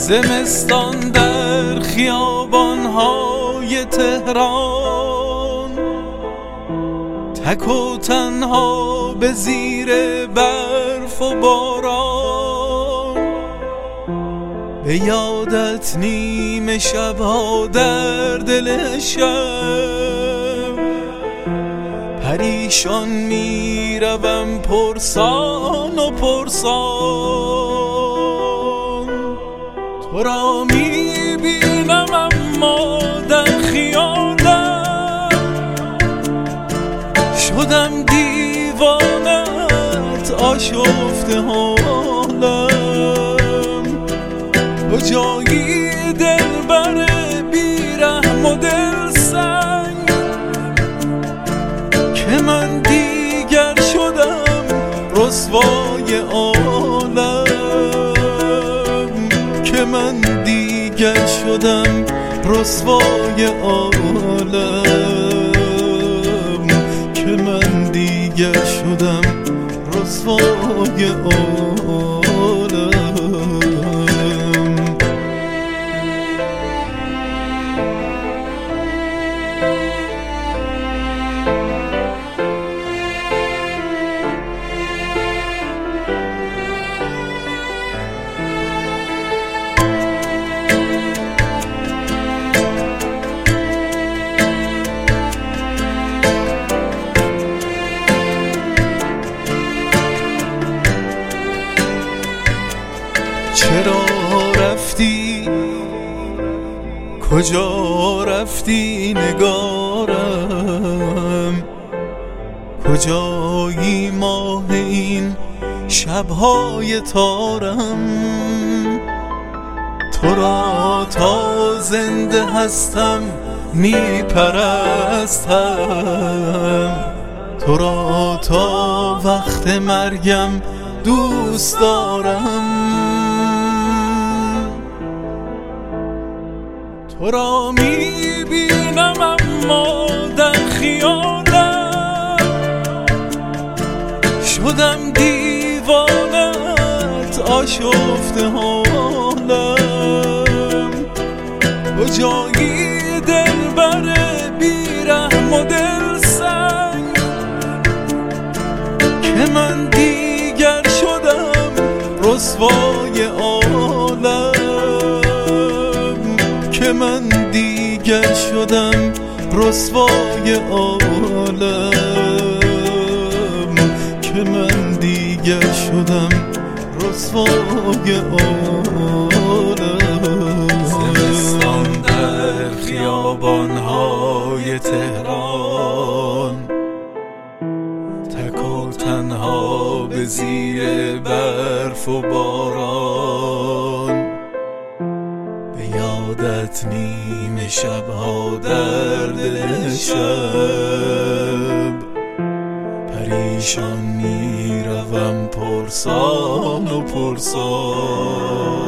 زمستان در خیابان‌های تهران، تک و تنها به زیر برف و باران، به یادت نیمه شب‌ها در دل شب، پریشان میروم پرسان و پرسان. تو را میبینم اما در خیالم، شدم دیوانت آشفته حالم. کجایی دلبر بیرحم و دلسنگ، که من دیگر شدم رسوای عالم، که من دیگر شدم رسوای عالم، که من دیگر شدم رسوای عالم. چرا رفتی؟ کجا رفتی نگارم؟ کجایی ماه این شب‌های تارم؟ تو را تا زنده هستم میپرستم، تو را تا وقت مرگم دوست دارم. تو را میبینم اما در خیالم، شدم دیوانت آشفته حالم. کجایی دلبر بیرحم و دلسنگ، که من دیگر شدم رسوای عالم، که من دیگر شدم رسوای عالم، که من دیگر شدم رسوای عالم. زمستان در خیابان‌های تهران، تک و تنها به زیر برف و باران، یادت نیمه شب‌ها در دل شب، پریشان میروم پرسان و پرسان.